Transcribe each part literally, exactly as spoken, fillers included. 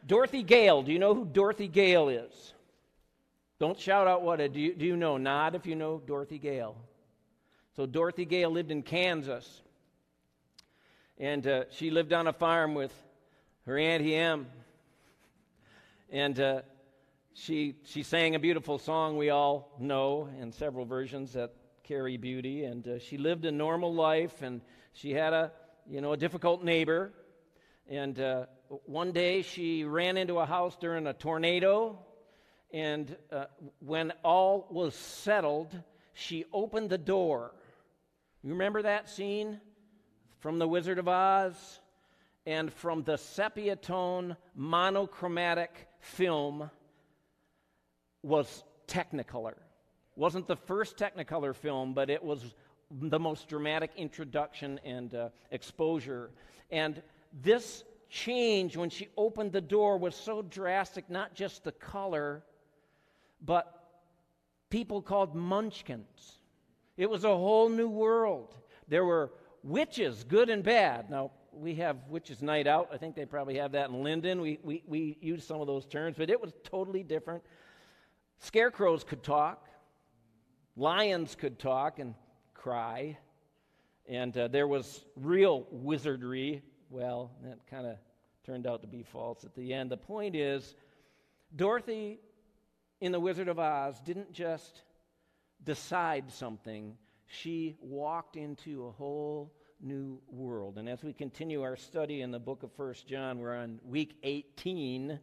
Dorothy Gale. Do you know who Dorothy Gale is? Don't shout out what it. Do you, do you know? Nod if you know Dorothy Gale. So Dorothy Gale lived in Kansas. And uh, she lived on a farm with her Auntie Em. And uh, she she sang a beautiful song we all know in several versions that carry beauty. And uh, she lived a normal life, and she had a you know a difficult neighbor. And uh, one day she ran into a house during a tornado, and uh, when all was settled, she opened the door. You remember that scene from The Wizard of Oz? And from the sepia tone monochromatic film was Technicolor. Wasn't the first Technicolor film, but it was the most dramatic introduction and uh, exposure. And this change when she opened the door was so drastic, not just the color, but people called munchkins. It was a whole new world. There were witches, good and bad. Now, we have Witches' Night Out. I think they probably have that in Linden. We, we, we use some of those terms, but it was totally different. Scarecrows could talk. Lions could talk and cry. And uh, there was real wizardry. Well, that kind of turned out to be false at the end. The point is, Dorothy in The Wizard of Oz didn't just decide something. She walked into a whole new world. And as we continue our study in the book of First John, we're on week eighteen.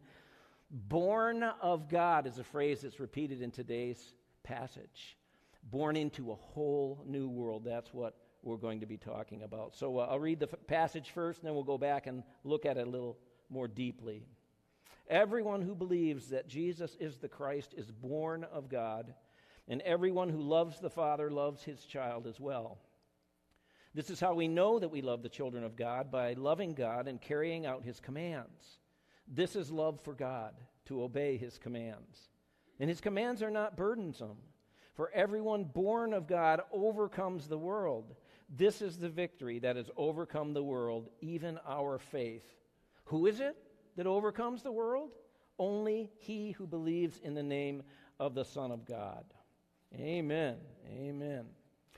Born of God is a phrase that's repeated in today's passage. Born into a whole new world. That's what we're going to be talking about. So uh, I'll read the f- passage first, and then we'll go back and look at it a little more deeply. Everyone who believes that Jesus is the Christ is born of God, and everyone who loves the Father loves his child as well. This is how we know that we love the children of God, by loving God and carrying out his commands. This is love for God, to obey his commands. And his commands are not burdensome, for everyone born of God overcomes the world. This is the victory that has overcome the world, even our faith. Who is it that overcomes the world? Only he who believes in the name of the Son of God. Amen. Amen.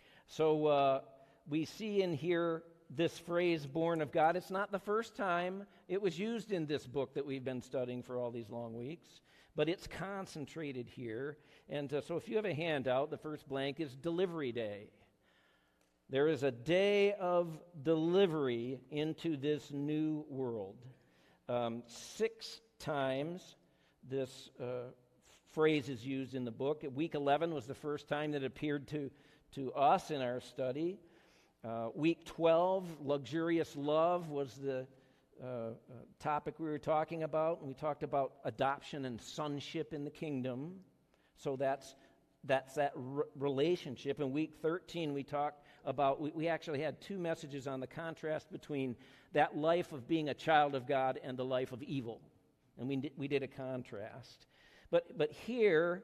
So uh, we see in here this phrase, born of God. It's not the first time it was used in this book that we've been studying for all these long weeks, but it's concentrated here. And uh, so if you have a handout, the first blank is Delivery Day. There is a day of delivery into this new world. Um, six times this uh, phrase is used in the book. Week eleven was the first time that it appeared to, to us in our study. Uh, week twelve, luxurious love, was the uh, uh, topic we were talking about. We talked about adoption and sonship in the kingdom. So that's that's that r- relationship. In week thirteen, we talked about, we, we actually had two messages on the contrast between that life of being a child of God and the life of evil. And we, we did a contrast. But, but here,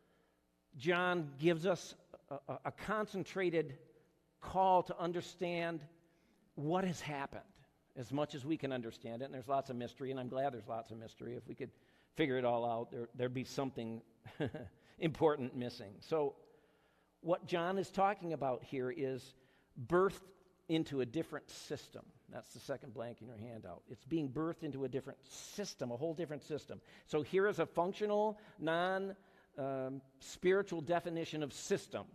John gives us a, a, a concentrated call to understand what has happened as much as we can understand it. And there's lots of mystery, and I'm glad there's lots of mystery. If we could figure it all out, there, there'd be something important missing. So what John is talking about here is birthed into a different system. That's the second blank in your handout. It's being birthed into a different system, a whole different system. So here is a functional, non-spiritual um, definition of system.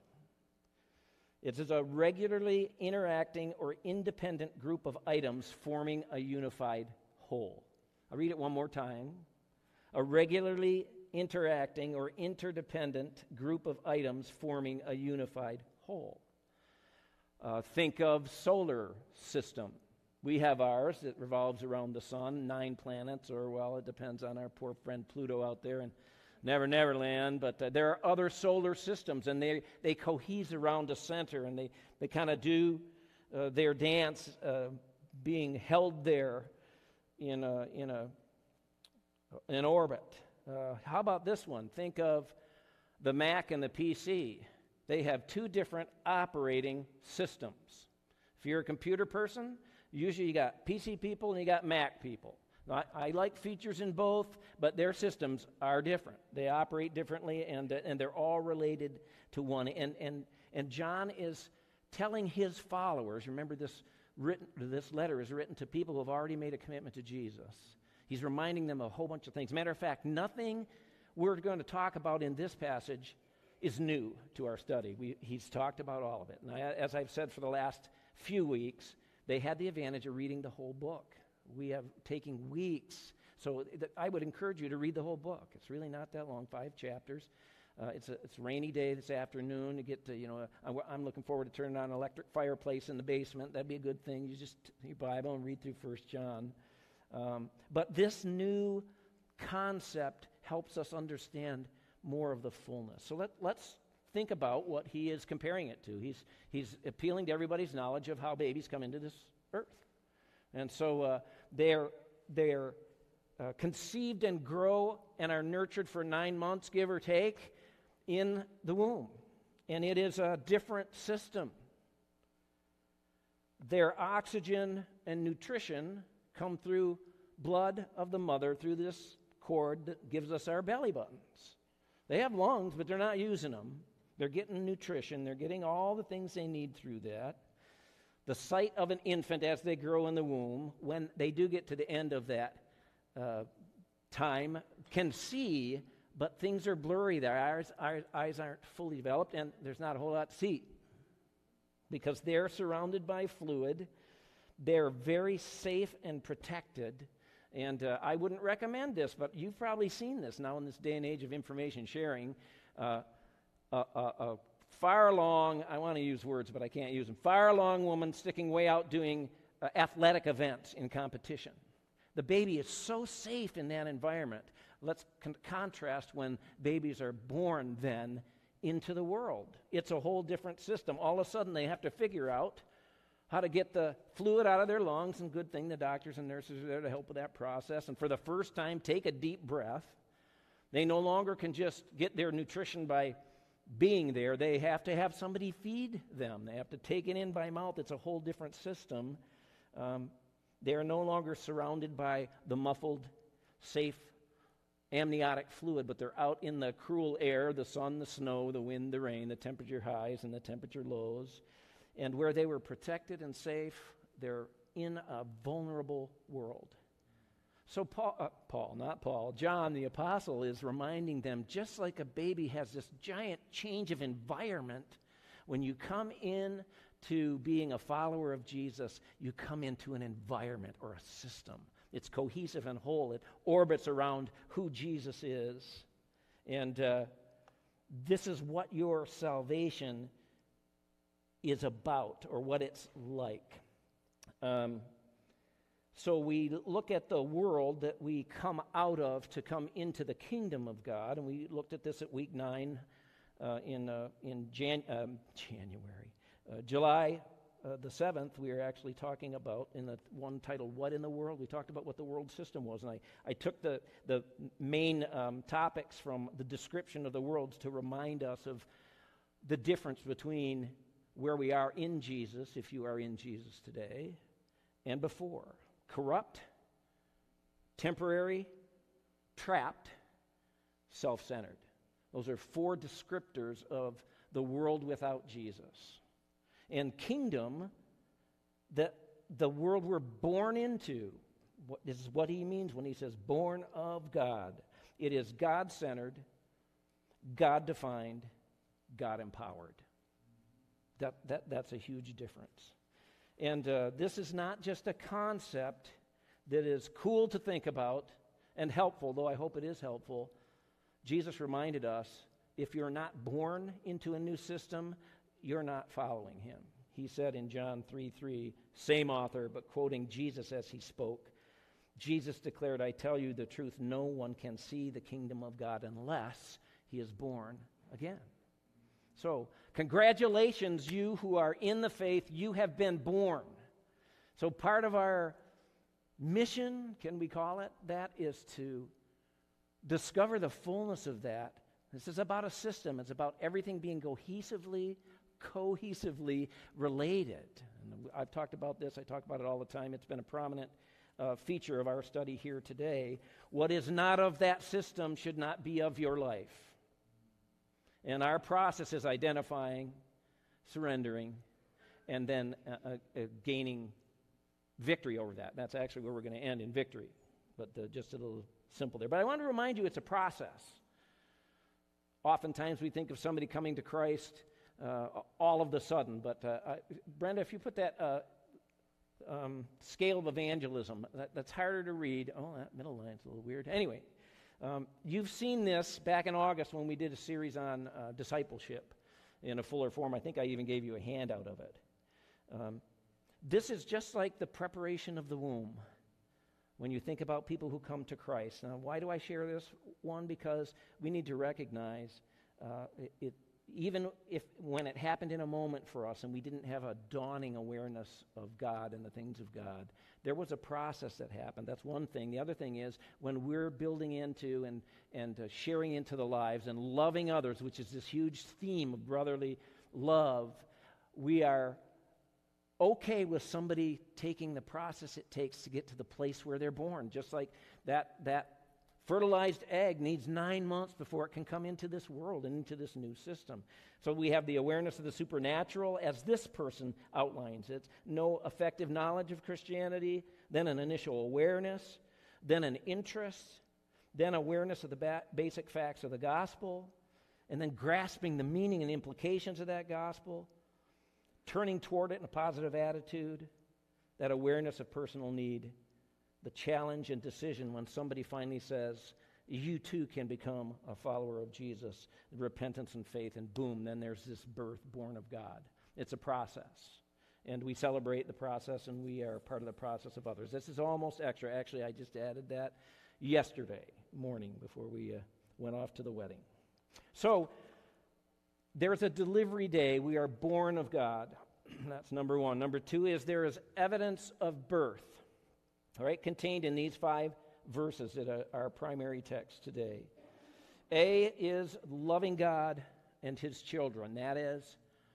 It is a regularly interacting or independent group of items forming a unified whole. I'll read it one more time. A regularly interacting or interdependent group of items forming a unified whole. Uh, think of solar system. We have ours that revolves around the sun, nine planets, or, well, it depends on our poor friend Pluto out there in Never Never Land, but uh, there are other solar systems, and they, they cohese around a center, and they, they kind of do uh, their dance uh, being held there in a, in a, an orbit. Uh, how about this one? Think of the Mac and the P C. They have two different operating systems. If you're a computer person, usually you got P C people and you got Mac people. I, I like features in both, but their systems are different. They operate differently, and, and they're all related to one. And, and, and John is telling his followers, remember this, written, this letter is written to people who have already made a commitment to Jesus. He's reminding them of a whole bunch of things. Matter of fact, nothing we're going to talk about in this passage is new to our study. We, he's talked about all of it. And I, as I've said for the last few weeks, they had the advantage of reading the whole book. We have taking weeks. So th- I would encourage you to read the whole book. It's really not that long, five chapters. Uh, it's a it's a rainy day this afternoon to get to, you know, uh, I'm looking forward to turning on an electric fireplace in the basement. That'd be a good thing. You just take your Bible and read through First John. Um, but this new concept helps us understand more of the fullness. So let, let's think about what he is comparing it to. He's, he's appealing to everybody's knowledge of how babies come into this earth. And so uh, they're, they're uh, conceived and grow and are nurtured for nine months, give or take, in the womb. And it is a different system. Their oxygen and nutrition come through blood of the mother, through this cord that gives us our belly buttons. They have lungs, but they're not using them. They're getting nutrition. They're getting all the things they need through that. The sight of an infant as they grow in the womb, when they do get to the end of that uh, time, can see, but things are blurry. Their eyes, our eyes aren't fully developed, and there's not a whole lot to see because they're surrounded by fluid. They're very safe and protected. And uh, I wouldn't recommend this, but you've probably seen this now in this day and age of information sharing. Uh, a, a, a far-along, I want to use words, but I can't use them, far-along woman sticking way out doing uh, athletic events in competition. The baby is so safe in that environment. Let's con- contrast when babies are born then into the world. It's a whole different system. All of a sudden they have to figure out how to get the fluid out of their lungs, and good thing the doctors and nurses are there to help with that process. And for the first time, take a deep breath. They no longer can just get their nutrition by being there. They have to have somebody feed them. They have to take it in by mouth. It's a whole different system. Um, they are no longer surrounded by the muffled, safe, amniotic fluid, but they're out in the cruel air, the sun, the snow, the wind, the rain, the temperature highs and the temperature lows. And where they were protected and safe, they're in a vulnerable world. So Paul, uh, Paul, not Paul, John the apostle is reminding them, just like a baby has this giant change of environment, when you come in to being a follower of Jesus, you come into an environment or a system. It's cohesive and whole. It orbits around who Jesus is. And uh, this is what your salvation is about, or what it's like. Um, so we look at the world that we come out of to come into the kingdom of God, and we looked at this at week nine uh, in uh, in Jan- um, January, uh, July uh, the seventh. We were actually talking about in the one titled "What in the World." We talked about what the world system was, and I I took the the main um, topics from the description of the world to remind us of the difference between where we are in Jesus, if you are in Jesus today, and before. Corrupt, temporary, trapped, self-centered. Those are four descriptors of the world without Jesus. And kingdom, that the world we're born into, what, this is what he means when he says born of God. It is God-centered, God-defined, God-empowered. That, that, that's a huge difference. And uh, this is not just a concept that is cool to think about and helpful, though I hope it is helpful. Jesus reminded us, if you're not born into a new system, you're not following him. He said in John three three, same author, but quoting Jesus as he spoke, Jesus declared, I tell you the truth, no one can see the kingdom of God unless he is born again. So, congratulations, you who are in the faith, you have been born. So part of our mission, can we call it that, is to discover the fullness of that. This is about a system. It's about everything being cohesively, cohesively related. And I've talked about this. I talk about it all the time. It's been a prominent uh, feature of our study here today. What is not of that system should not be of your life. And our process is identifying, surrendering, and then uh, uh, uh, gaining victory over that. That's actually where we're going to end, in victory. But uh, just a little simple there. But I want to remind you it's a process. Oftentimes we think of somebody coming to Christ uh, all of the sudden. But uh, I, Brenda, if you put that uh, um, scale of evangelism, that, that's harder to read. Oh, that middle line's a little weird. Anyway, um, you've seen this back in August when we did a series on uh, discipleship in a fuller form. I think I even gave you a handout of it. Um, this is just like the preparation of the womb when you think about people who come to Christ. Now, why do I share this? One, because we need to recognize uh, it, it, even if when it happened in a moment for us and we didn't have a dawning awareness of God and the things of God, there was a process that happened. That's one thing. The other thing is when we're building into and, and uh, sharing into the lives and loving others, which is this huge theme of brotherly love, we are okay with somebody taking the process it takes to get to the place where they're born. Just like that, that fertilized egg needs nine months before it can come into this world and into this new system. So we have the awareness of the supernatural as this person outlines it. No effective knowledge of Christianity, then an initial awareness, then an interest, then awareness of the ba- basic facts of the gospel, and then grasping the meaning and implications of that gospel, turning toward it in a positive attitude, that awareness of personal need, the challenge and decision when somebody finally says, you too can become a follower of Jesus, repentance and faith, and boom, then there's this birth born of God. It's a process. And we celebrate the process, and we are part of the process of others. This is almost extra. Actually, I just added that yesterday morning before we uh, went off to the wedding. So, there's a delivery day. We are born of God. That's number one. Number two is there is evidence of birth, all right, contained in these five verses that are our primary text today. A is loving God and his children. That is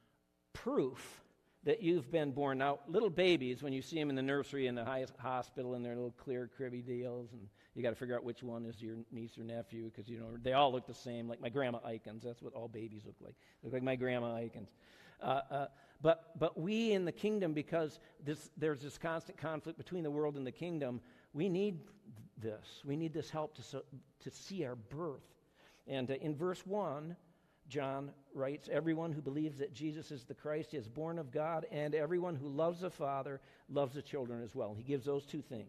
proof that you've been born. Now, little babies, when you see them in the nursery in the high hospital in their little clear cribby deals, and you got to figure out which one is your niece or nephew because, you know, they all look the same, like my grandma Ikens. That's what all babies look like. They look like my grandma Ikens. Uh, uh, but but we in the kingdom, because this, there's this constant conflict between the world and the kingdom, we need this. We need this help to, so, to see our birth. And uh, in verse one, John writes, everyone who believes that Jesus is the Christ is born of God, and everyone who loves the Father loves the children as well. He gives those two things.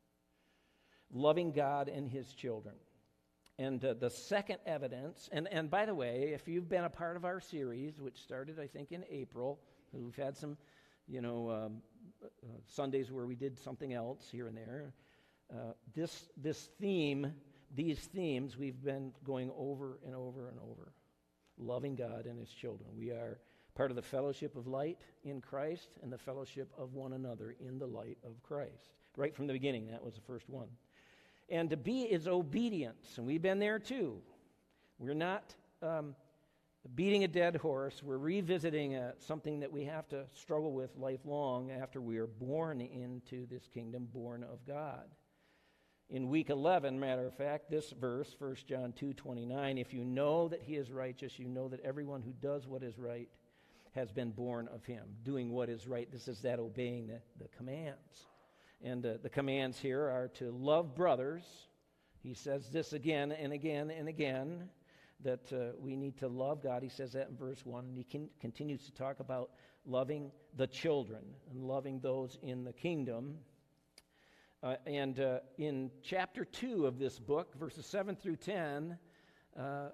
Loving God and his children. And uh, the second evidence, and, and by the way, if you've been a part of our series, which started, I think, in April, we've had some, you know, um, uh, Sundays where we did something else here and there. Uh, this, this theme, these themes, we've been going over and over and over. Loving God and his children. We are part of the fellowship of light in Christ and the fellowship of one another in the light of Christ. Right from the beginning, that was the first one. And to be is obedience, and we've been there too. We're not um, beating a dead horse. We're revisiting uh, something that we have to struggle with lifelong after we are born into this kingdom, born of God. In week eleven, matter of fact, this verse, First John two twenty-nine, if you know that he is righteous, you know that everyone who does what is right has been born of him. Doing what is right, this is that obeying the, the commands. And uh, the commands here are to love brothers. He says this again and again and again, that uh, we need to love God. He says that in verse one, and he can, continues to talk about loving the children and loving those in the kingdom. Uh, and uh, in chapter two of this book, verses seven through ten, uh,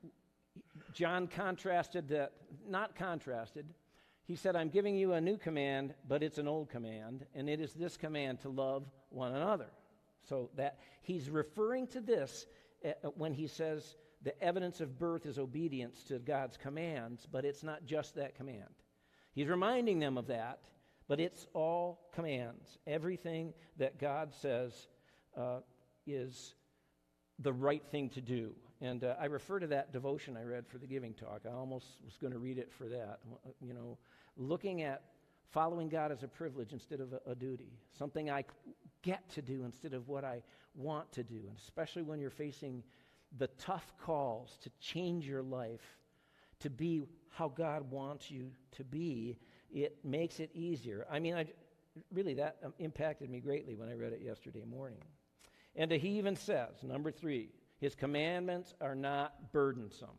John contrasted that, not contrasted, he said, I'm giving you a new command, but it's an old command, and it is this command to love one another. So that he's referring to this uh, when he says the evidence of birth is obedience to God's commands, but it's not just that command. He's reminding them of that. But it's all commands. Everything that God says uh, is the right thing to do. And uh, I refer to that devotion I read for the Giving Talk. I almost was going to read it for that. You know, looking at following God as a privilege instead of a, a duty. Something I get to do instead of what I want to do. And especially when you're facing the tough calls to change your life, to be how God wants you to be, it makes it easier. I mean, I, really, that um, impacted me greatly when I read it yesterday morning. And he even says, number three, his commandments are not burdensome.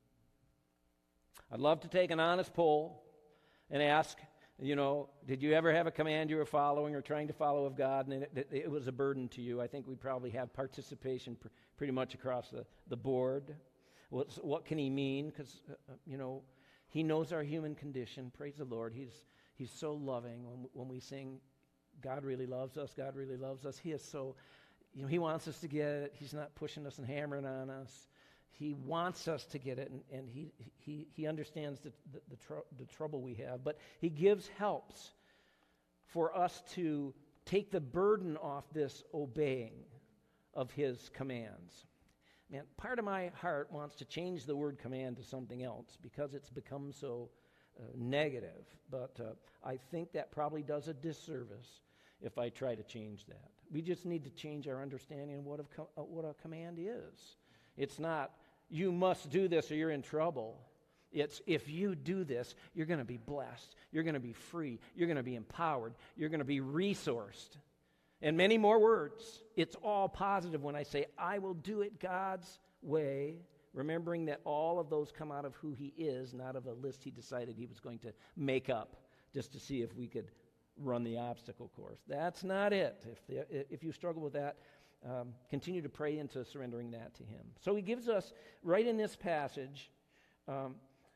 I'd love to take an honest poll and ask, you know, did you ever have a command you were following or trying to follow of God and it, it, it was a burden to you? I think we probably have participation pr- pretty much across the, the board. What's, what can he mean? Because, uh, you know, he knows our human condition. Praise the Lord. He's, he's so loving. When, when we sing, God really loves us, God really loves us, he is so, you know, he wants us to get it. He's not pushing us and hammering on us. He wants us to get it, and, and he, he, he understands the, the, the, tr- the trouble we have. But he gives helps for us to take the burden off this obeying of his commands. Man, part of my heart wants to change the word command to something else because it's become so uh, negative. But uh, I think that probably does a disservice if I try to change that. We just need to change our understanding of what, of co- uh, what a command is. It's not, you must do this or you're in trouble. It's, if you do this, you're going to be blessed. You're going to be free. You're going to be empowered. You're going to be resourced. And many more words. It's all positive when I say, I will do it God's way, remembering that all of those come out of who he is, not of a list he decided he was going to make up just to see if we could run the obstacle course. That's not it. If, the, if you struggle with that, um, continue to pray into surrendering that to him. So he gives us, right in this passage, um,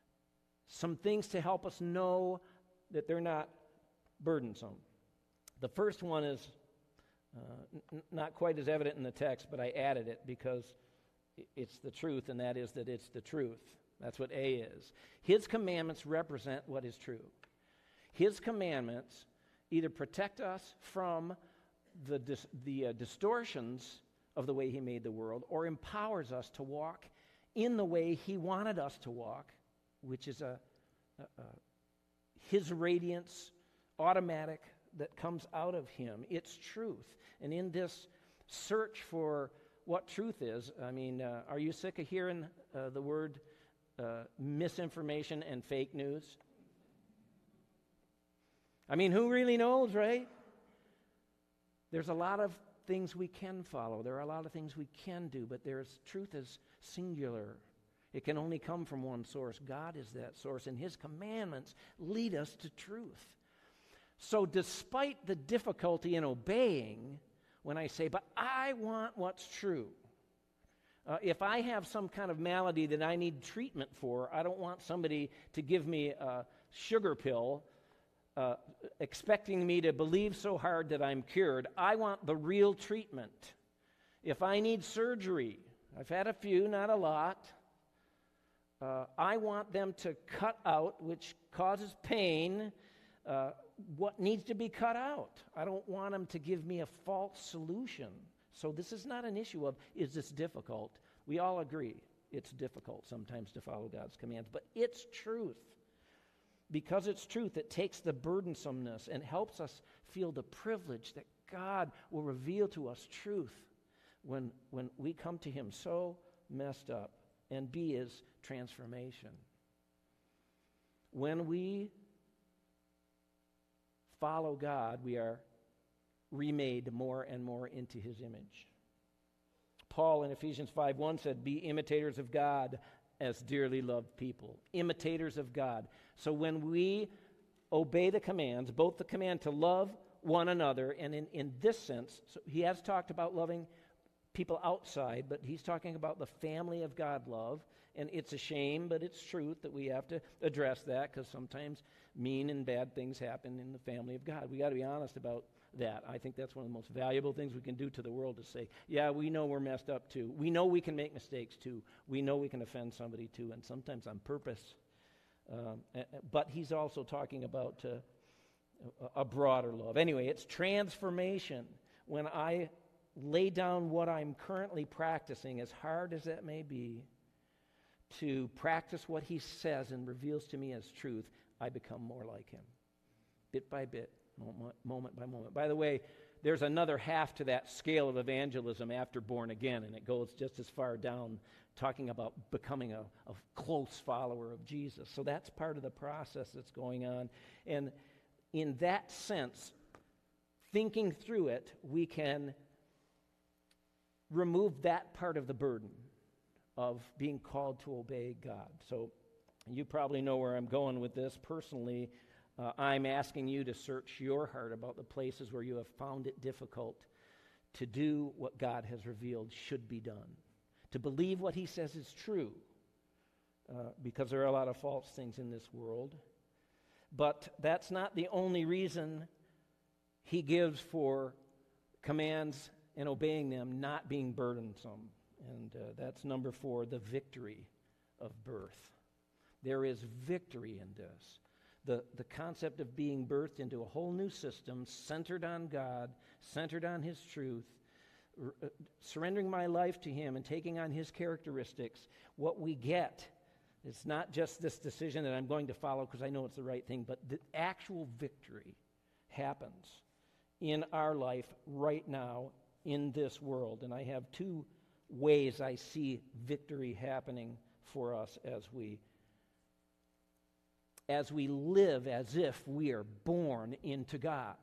some things to help us know that they're not burdensome. The first one is uh, n- not quite as evident in the text, but I added it because it's the truth, and that is that it's the truth. That's what A is. His commandments represent what is true. His commandments either protect us from the, dis- the uh, distortions of the way he made the world, or empowers us to walk in the way he wanted us to walk, which is a, a, a his radiance, automatic, that comes out of him. It's truth. And in this search for what truth is, I mean, uh, are you sick of hearing uh, the word uh, misinformation and fake news? I mean, who really knows, right? There's a lot of things we can follow. There are a lot of things we can do, but there's truth is singular. It can only come from one source. God is that source, and his commandments lead us to truth. So despite the difficulty in obeying, when I say, but I want what's true, uh, if I have some kind of malady that I need treatment for, I don't want somebody to give me a sugar pill uh, expecting me to believe so hard that I'm cured. I want the real treatment. If I need surgery, I've had a few, not a lot, uh, I want them to cut out, which causes pain, uh, what needs to be cut out. I don't want them to give me a false solution. So this is not an issue of, is this difficult? We all agree it's difficult sometimes to follow God's commands, but it's truth. Because it's truth, it takes the burdensomeness and helps us feel the privilege that God will reveal to us truth when, when we come to him so messed up. And B is transformation. When we follow God, we are remade more and more into his image. Paul in Ephesians five one said, be imitators of God as dearly loved people. Imitators of God. So when we obey the commands, both the command to love one another, and in, in this sense, so he has talked about loving people outside, but he's talking about the family of God love, and it's a shame, but it's truth that we have to address that, because sometimes mean and bad things happen in the family of God. We got to be honest about that. I think that's one of the most valuable things we can do to the world, to say, yeah, we know we're messed up too. We know we can make mistakes too. We know we can offend somebody too, and sometimes on purpose. Um, but he's also talking about uh, a broader love. Anyway, it's transformation. When I lay down what I'm currently practicing, as hard as that may be, to practice what he says and reveals to me as truth, I become more like him, bit by bit, moment, moment by moment. By the way, there's another half to that scale of evangelism after born again, and it goes just as far down, talking about becoming a, a close follower of Jesus. So that's part of the process that's going on. And in that sense, thinking through it, we can remove that part of the burden of being called to obey God. So you probably know where I'm going with this. Personally, uh, I'm asking you to search your heart about the places where you have found it difficult to do what God has revealed should be done, to believe what he says is true, uh, because there are a lot of false things in this world. But that's not the only reason he gives for commands and obeying them not being burdensome. And uh, that's number four, the victory of birth. There is victory in this. The, the concept of being birthed into a whole new system centered on God, centered on his truth, r- uh, surrendering my life to him and taking on his characteristics. What we get is not just this decision that I'm going to follow because I know it's the right thing, but the actual victory happens in our life right now in this world. And I have two ways I see victory happening for us as we as we live as if we are born into God.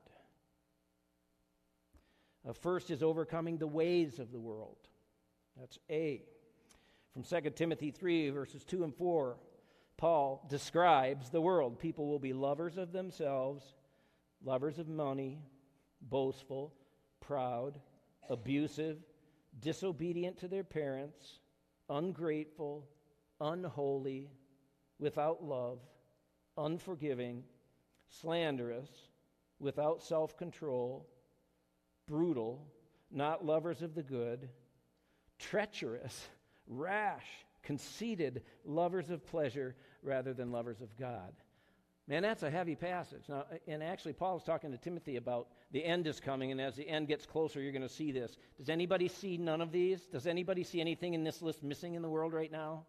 Uh, first is overcoming the ways of the world. That's A. From Second Timothy three, verses two and four, Paul describes the world. People will be lovers of themselves, lovers of money, boastful, proud, abusive, disobedient to their parents, ungrateful, unholy, without love, unforgiving, slanderous, without self-control, brutal, not lovers of the good, treacherous, rash, conceited, lovers of pleasure rather than lovers of God. Man, that's a heavy passage. Now, and actually, Paul is talking to Timothy about the end is coming, and as the end gets closer, you're going to see this. Does anybody see none of these? Does anybody see anything in this list missing in the world right now?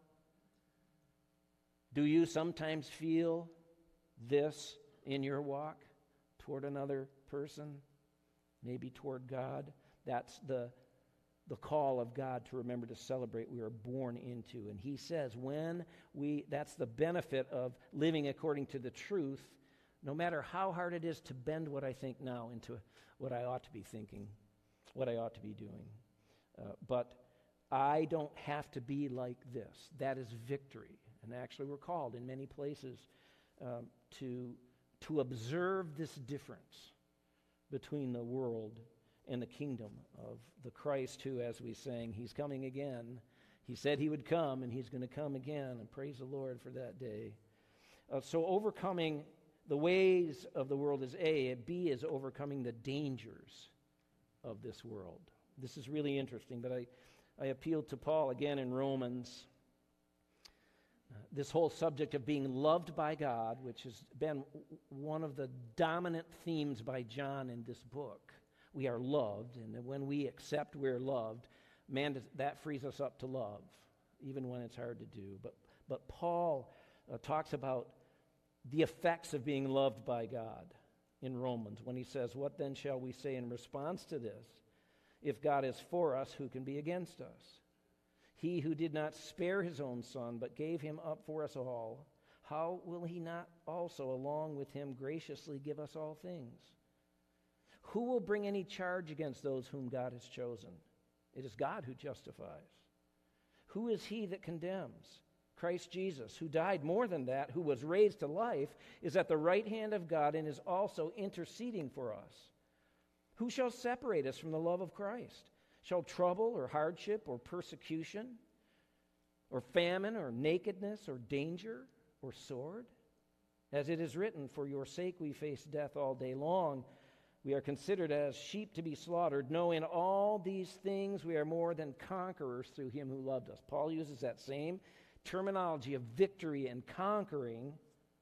Do you sometimes feel this in your walk toward another person, maybe toward God? That's the the call of God to remember to celebrate we are born into. And he says when we, that's the benefit of living according to the truth, no matter how hard it is to bend what I think now into what I ought to be thinking, what I ought to be doing. Uh, but I don't have to be like this. That is victory. And actually we're called in many places um, to, to observe this difference between the world and the kingdom of the Christ who, as we sang, he's coming again. He said he would come, and he's going to come again, and praise the Lord for that day. Uh, so overcoming the ways of the world is A. B is overcoming the dangers of this world. This is really interesting, but I, I appeal to Paul again in Romans. Uh, this whole subject of being loved by God, which has been one of the dominant themes by John in this book. We are loved, and when we accept we're loved, man, that frees us up to love, even when it's hard to do. But but Paul uh, talks about the effects of being loved by God in Romans when he says, "What then shall we say in response to this? If God is for us, who can be against us? He who did not spare his own son, but gave him up for us all, how will he not also, along with him, graciously give us all things? Who will bring any charge against those whom God has chosen? It is God who justifies. Who is he that condemns? Christ Jesus, who died, more than that, who was raised to life, is at the right hand of God and is also interceding for us. Who shall separate us from the love of Christ? Shall trouble or hardship or persecution or famine or nakedness or danger or sword? As it is written, for your sake we face death all day long. We are considered as sheep to be slaughtered. No, in all these things we are more than conquerors through him who loved us. Paul uses that same terminology of victory and conquering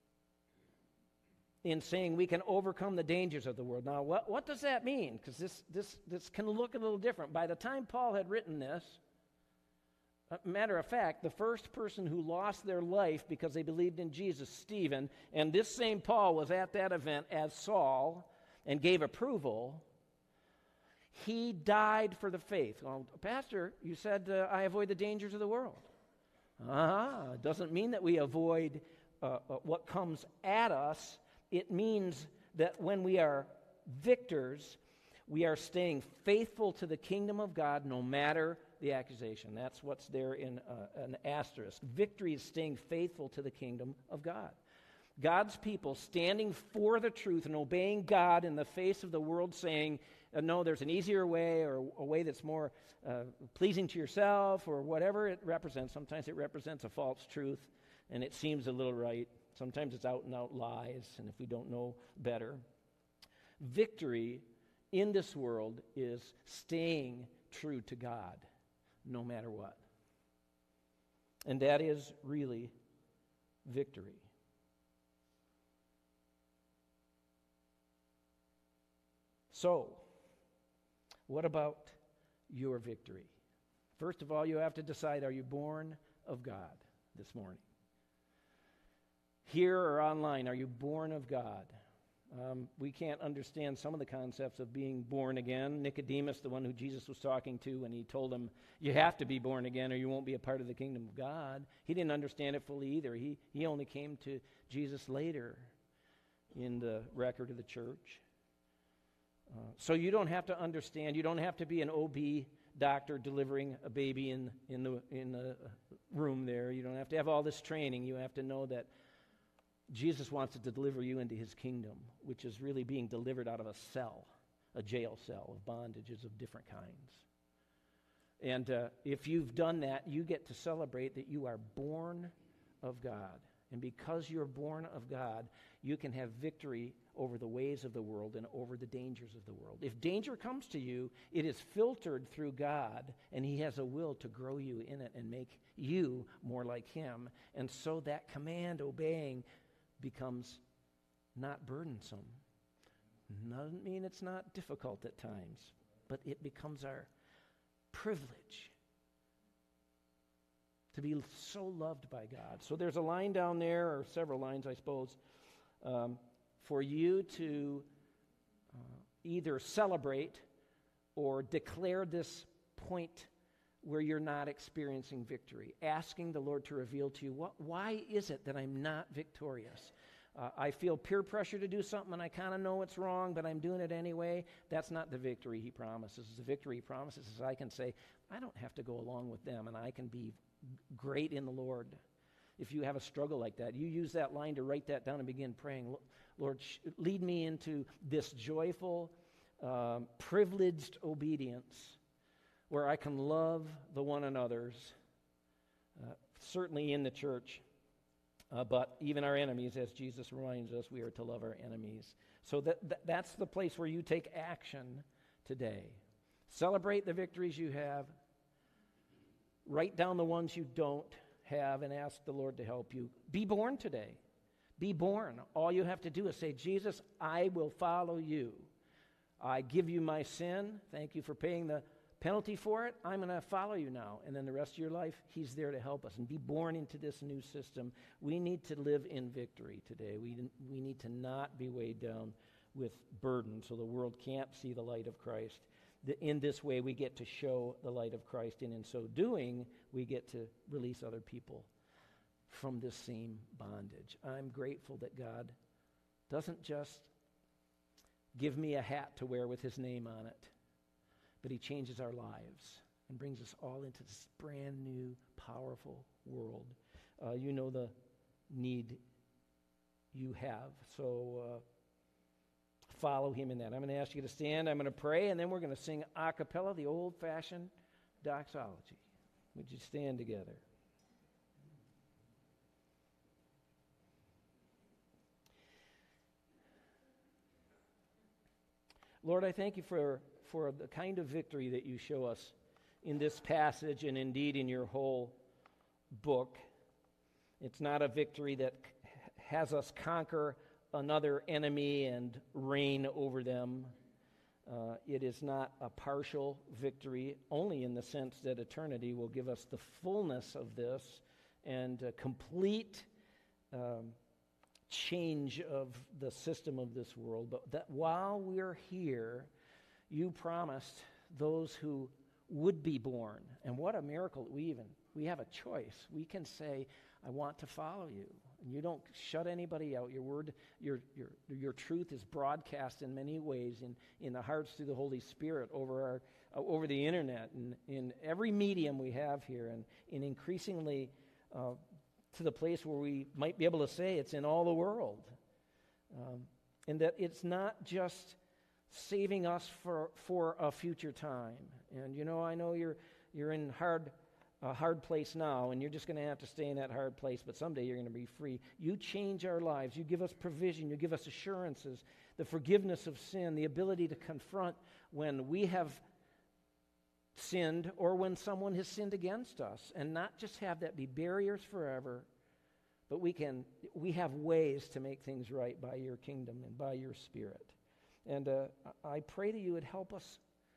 in saying we can overcome the dangers of the world. Now, what, what does that mean? Because this, this, this can look a little different. By the time Paul had written this, matter of fact, the first person who lost their life because they believed in Jesus, Stephen, and this same Paul was at that event as Saul and gave approval. He died for the faith. Well, Pastor, you said uh, I avoid the dangers of the world. Ah, it doesn't mean that we avoid uh, uh, what comes at us. It means that when we are victors, we are staying faithful to the kingdom of God no matter the accusation. That's what's there in uh, an asterisk. Victory is staying faithful to the kingdom of God. God's people standing for the truth and obeying God in the face of the world saying, uh, no, there's an easier way or a way that's more uh, pleasing to yourself or whatever it represents. Sometimes it represents a false truth and it seems a little right. Sometimes it's out and out lies, and if we don't know better. Victory in this world is staying true to God no matter what. And that is really victory. So, what about your victory? First of all, you have to decide, are you born of God this morning? Here or online, are you born of God? Um, we can't understand some of the concepts of being born again. Nicodemus, the one who Jesus was talking to when he told him, you have to be born again or you won't be a part of the kingdom of God. He didn't understand it fully either. He, he only came to Jesus later in the record of the church. Uh, so you don't have to understand. You don't have to be an O B doctor delivering a baby in, in, the, in the room there. You don't have to have all this training. You have to know that Jesus wants to deliver you into his kingdom, which is really being delivered out of a cell, a jail cell of bondages of different kinds. And uh, if you've done that, you get to celebrate that you are born of God. And because you're born of God, you can have victory over the ways of the world and over the dangers of the world. If danger comes to you, it is filtered through God, and he has a will to grow you in it and make you more like him. And so that command obeying becomes not burdensome. Doesn't mean it's not difficult at times, but it becomes our privilege to be so loved by God. So there's a line down there, or several lines, I suppose, um, for you to uh, either celebrate or declare this point where you're not experiencing victory, asking the Lord to reveal to you, what, why is it that I'm not victorious? Uh, I feel peer pressure to do something and I kind of know it's wrong, but I'm doing it anyway. That's not the victory he promises. The victory he promises is I can say, I don't have to go along with them and I can be great in the Lord. If you have a struggle like that, you use that line to write that down and begin praying, Lord, sh- lead me into this joyful, um, privileged obedience where I can love the one another's, uh, certainly in the church, uh, but even our enemies, as Jesus reminds us, we are to love our enemies. So that, that that's the place where you take action today. Celebrate the victories you have. Write down the ones you don't have and ask the Lord to help you. Be born today. Be born. All you have to do is say, Jesus, I will follow you. I give you my sin. Thank you for paying the penalty for it. I'm going to follow you now. And then the rest of your life, he's there to help us and be born into this new system. We need to live in victory today. We, we need to not be weighed down with burden so the world can't see the light of Christ. In this way, we get to show the light of Christ, and in so doing, we get to release other people from this same bondage. I'm grateful that God doesn't just give me a hat to wear with his name on it, but he changes our lives and brings us all into this brand new, powerful world. Uh, you know the need you have, so uh, follow him in that. I'm going to ask you to stand. I'm going to pray, and then we're going to sing a cappella, the old-fashioned doxology. Would you stand together? Lord, I thank you for, for the kind of victory that you show us in this passage and indeed in your whole book. It's not a victory that has us conquer another enemy and reign over them. Uh, it is not a partial victory, only in the sense that eternity will give us the fullness of this and a complete um, change of the system of this world. But that while we're here, you promised those who would be born. And what a miracle that we even, we have a choice. We can say, I want to follow you. And you don't shut anybody out. Your word, your your your truth is broadcast in many ways in, in the hearts through the Holy Spirit over our uh, over the internet and in every medium we have here, and, and increasingly uh, to the place where we might be able to say it's in all the world. Um, and that it's not just saving us for, for a future time. And you know, I know you're you're in hard a hard place now, and you're just going to have to stay in that hard place, but someday you're going to be free. You change our lives. You give us provision. You give us assurances, the forgiveness of sin, the ability to confront when we have sinned or when someone has sinned against us, and not just have that be barriers forever, but we can we have ways to make things right by your kingdom and by your Spirit. And uh, I pray that you would help us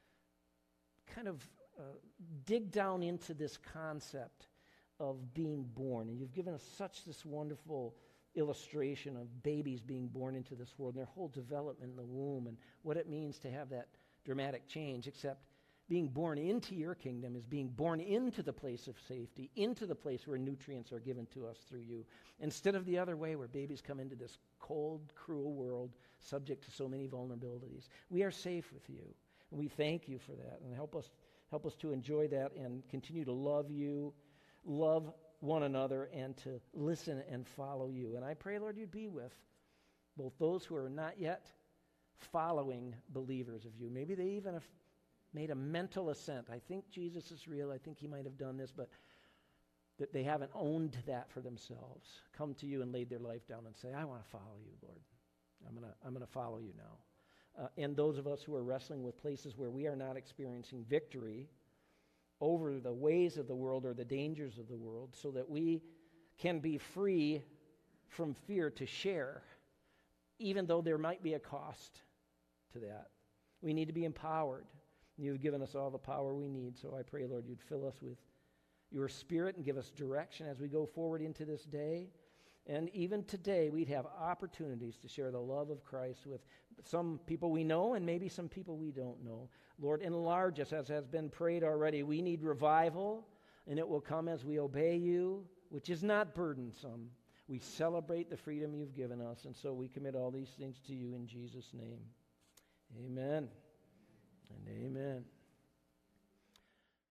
kind of uh, dig down into this concept of being born. And you've given us such this wonderful illustration of babies being born into this world and their whole development in the womb and what it means to have that dramatic change, except being born into your kingdom is being born into the place of safety, into the place where nutrients are given to us through you, instead of the other way where babies come into this cold, cruel world subject to so many vulnerabilities. We are safe with you, and we thank you for that, and help us help us to enjoy that and continue to love you, love one another, and to listen and follow you. And I pray, Lord, you'd be with both those who are not yet following believers of you. Maybe they even have made a mental assent. I think Jesus is real. I think he might have done this, but that they haven't owned that for themselves. Come to you and laid their life down and say, I want to follow you, Lord. I'm going to I'm going to follow you now. Uh, and those of us who are wrestling with places where we are not experiencing victory over the ways of the world or the dangers of the world, so that we can be free from fear to share, even though there might be a cost to that. We need to be empowered. You've given us all the power we need, so I pray, Lord, you'd fill us with your Spirit and give us direction as we go forward into this day. And even today, we'd have opportunities to share the love of Christ with some people we know and maybe some people we don't know. Lord, enlarge us, as has been prayed already. We need revival, and it will come as we obey you, which is not burdensome. We celebrate the freedom you've given us, and so we commit all these things to you in Jesus' name. Amen. And amen.